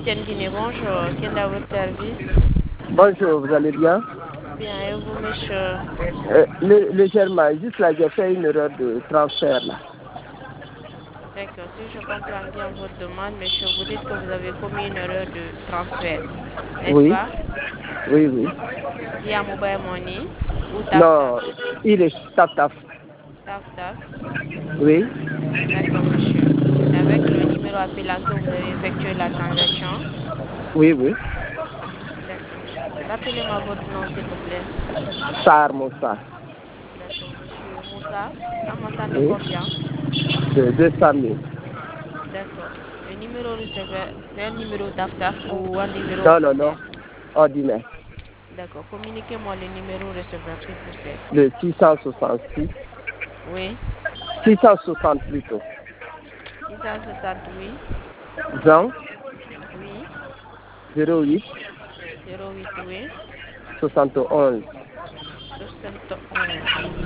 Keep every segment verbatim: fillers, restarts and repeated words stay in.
Capitaine Guinée, bonjour. Quel est à votre service? Bonjour, vous allez bien? Bien, et vous, monsieur? euh, lé- Légèrement, juste là, j'ai fait une erreur de transfert là. D'accord, si je comprends bien votre demande, monsieur, vous dites que vous avez commis une erreur de transfert, n'est-ce Oui, pas? oui, oui. Via Mobile Money ou Taf Non, Taf? il est taf taf. Taf Taf. Oui, D'accord, monsieur. C'est avec le numéro appelant que vous avez effectué la transaction. oui, oui. D'accord. Rappelez-moi votre nom, s'il vous plaît. Sar Moussa. D'accord, monsieur Moussa. Un montant de Oui, combien? de deux cent mille. D'accord. Le numéro receveur, c'est un numéro Taf Taf ou un numéro Non, non, non. ordinaire? Ordinaire. D'accord. Communiquez-moi le numéro receveur, s'il vous plaît. Le six cent soixante-six. Oui. six cent soixante plutôt. six cent soixante, oui. Jean, Oui. zéro huit, zéro huit, oui. soixante onze. soixante onze.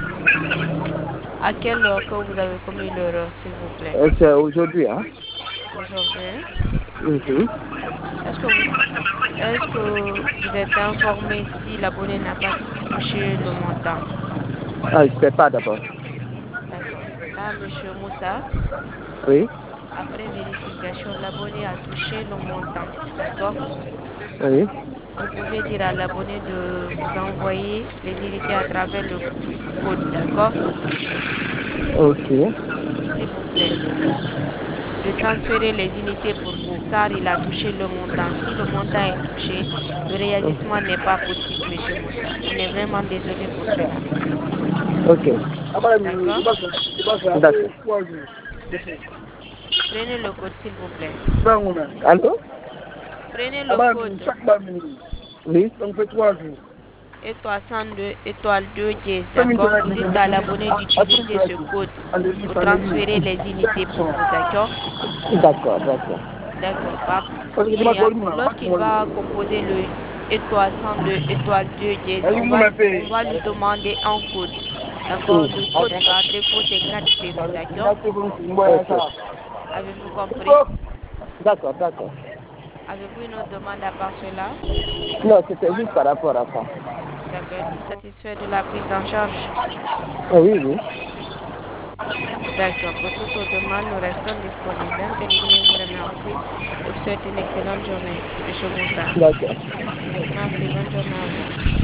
À quelle heure que vous avez commis l'erreur, s'il vous plaît? Et c'est aujourd'hui, hein? Aujourd'hui. Mhm. Est-ce que vous, est-ce que vous êtes informé si l'abonné n'a pas touché le montant? Ah, je ne sais pas d'abord. D'accord. Là, monsieur Moussa, Oui, après vérification, l'abonné a touché le montant. D'accord? oui. Vous pouvez dire à l'abonné de vous envoyer les unités à travers le code. D'accord? Ok, S'il vous plaît. De transférer les unités pour vous car il a touché le montant. Si le montant est touché, le réagissement n'est pas possible, monsieur Moussa. On est vraiment désolé pour cela. ok. D'accord? D'accord. Prenez le code, s'il vous plaît. Allô? Prenez le code. Oui. Donc, fait trois jours. Étoile cent deux, étoile deux dièse, d'accord? Vous dites à l'abonné d'utiliser ce code pour transférer les unités pour vous, d'accord? D'accord, d'accord. D'accord. Par- Et en- lorsqu'il va composer le étoile cent deux, étoile deux dièse, on va, on va lui demander un code. D'accord? Le code par défaut, c'est quatre zéro, d'accord? Ok. Avez-vous compris? D'accord, d'accord. Avez-vous une autre demande à part cela? Non, c'était juste par rapport à ça. D'accord. Êtes-vous satisfait de la prise en charge? Ah oui, oui. D'accord. Pour toute autre demande, nous restons disponibles. M T N Guinée vous remercie et vous souhaite une excellente journée, Monsieur Moussa. D'accord. Merci. Bonne journée à vous.